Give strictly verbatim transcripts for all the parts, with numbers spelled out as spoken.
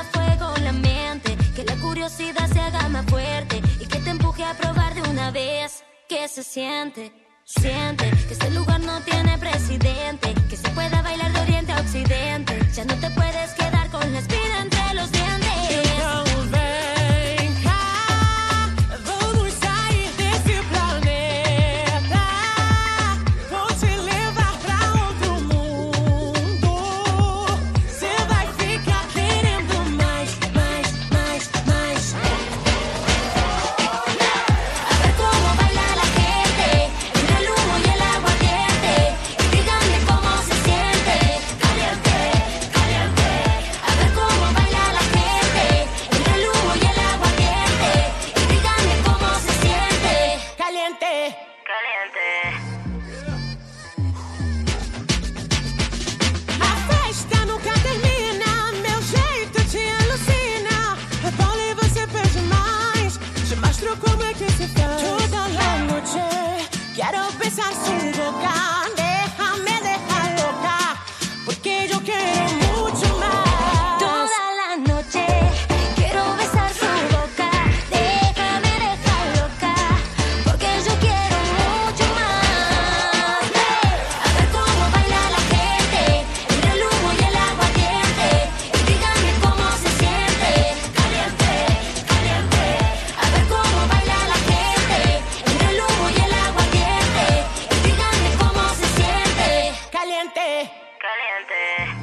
fuego en la mente, que la curiosidad se haga más fuerte y que te empuje a probar de una vez. Que se siente, siente que este lugar no tiene presidente, que se pueda bailar de oriente a occidente. Ya no te puedes quedar con la espina entre los dientes. Então vem cá, vamos sair desse planeta. Vou te levar pra outro mundo. Cê vai ficar querendo mais, mais, mais, mais. A ver cómo baila la gente entre el humo y el aguardiente. Y díganme cómo se siente. Caliente, caliente. A ver cómo baila la gente entre el humo y el aguardiente. Y díganme cómo se siente. Caliente. Caliente. A festa nunca termina, meu jeito te alucina. Rebola e você pede mais. Te mostro como é que se faz. Toda la noche quiero besar su boca. Déjame dejar loca, porque yo quiero mucho más. Toda la noche quiero besar su boca. Déjame dejar loca, porque yo quiero mucho más. A ver cómo baila la gente entre el humo y el aguardiente. Y díganme cómo se siente. Caliente, caliente. A ver cómo baila la gente entre el humo y el aguardiente. Y díganme cómo se siente. Caliente. Caliente.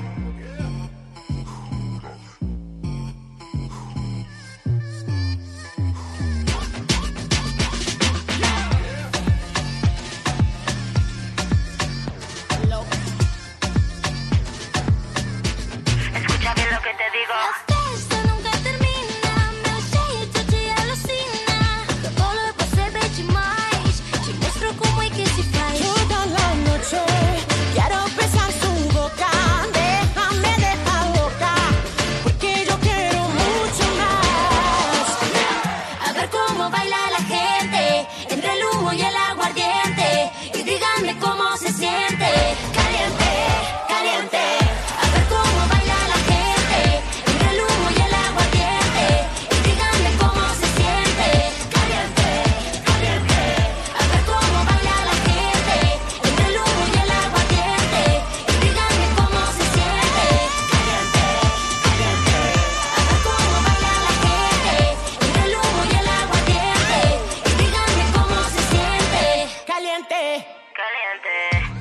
Escucha bien lo que te digo. La festa nunca termina, meu jeito te alucina. Rebola e você pede mais. Te mostro como é que se faz. Toda la noche quiero besar su boca. Déjame dejar loca, porque yo quiero mucho más. A ver cómo baila la gente entre el humo y el aguardiente. Y díganme cómo se siente. Caliente, caliente. A ver cómo baila la gente entre el humo y el aguardiente. Y díganme cómo se siente. Caliente, caliente. A ver cómo baila la gente entre el humo y el aguardiente. Y díganme cómo se siente. Caliente, caliente. A ver cómo baila la gente entre el humo y el aguardiente. Y díganme cómo se siente. Caliente. Caliente.